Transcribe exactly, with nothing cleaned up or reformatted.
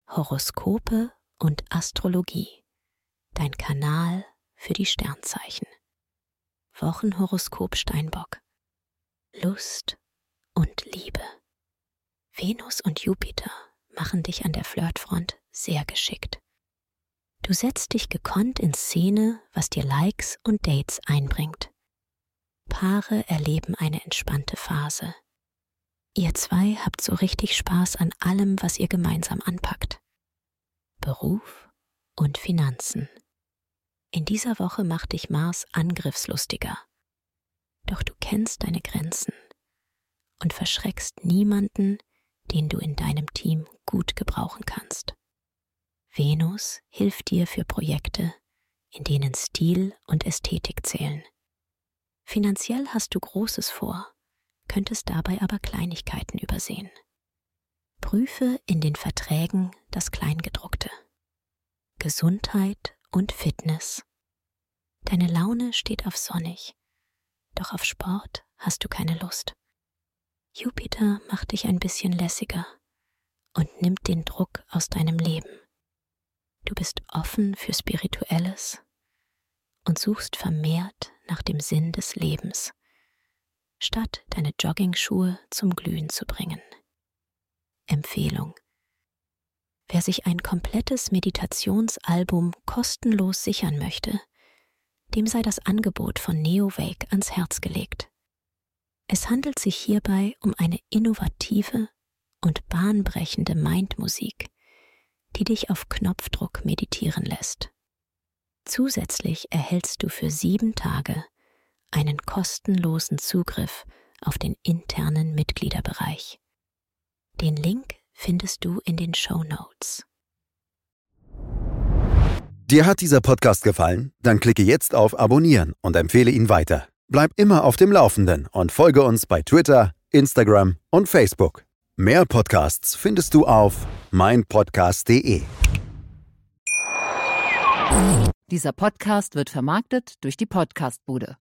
Horoskope und Astrologie. Dein Kanal für die Sternzeichen. Wochenhoroskop Steinbock. Lust und Liebe. Venus und Jupiter machen dich an der Flirtfront sehr geschickt. Du setzt dich gekonnt in Szene, was dir Likes und Dates einbringt. Paare erleben eine entspannte Phase. Ihr zwei habt so richtig Spaß an allem, was ihr gemeinsam anpackt. Beruf und Finanzen. In dieser Woche macht dich Mars angriffslustiger. Doch du kennst deine Grenzen und verschreckst niemanden, den du in deinem Team gut gebrauchen kannst. Venus hilft dir für Projekte, in denen Stil und Ästhetik zählen. Finanziell hast du Großes vor, könntest dabei aber Kleinigkeiten übersehen. Prüfe in den Verträgen das Kleingedruckte. Gesundheit und Fitness. Deine Laune steht auf sonnig, doch auf Sport hast du keine Lust. Jupiter macht dich ein bisschen lässiger und nimmt den Druck aus deinem Leben. Du bist offen für Spirituelles und suchst vermehrt nach dem Sinn des Lebens, statt deine Joggingschuhe zum Glühen zu bringen. Empfehlung: Wer sich ein komplettes Meditationsalbum kostenlos sichern möchte, dem sei das Angebot von Neowake ans Herz gelegt. Es handelt sich hierbei um eine innovative und bahnbrechende Mindmusik, die dich auf Knopfdruck meditieren lässt. Zusätzlich erhältst du für sieben Tage einen kostenlosen Zugriff auf den internen Mitgliederbereich. Den Link findest du in den Shownotes. Dir hat dieser Podcast gefallen? Dann klicke jetzt auf Abonnieren und empfehle ihn weiter. Bleib immer auf dem Laufenden und folge uns bei Twitter, Instagram und Facebook. Mehr Podcasts findest du auf meinpodcast punkt de. Dieser Podcast wird vermarktet durch die Podcastbude.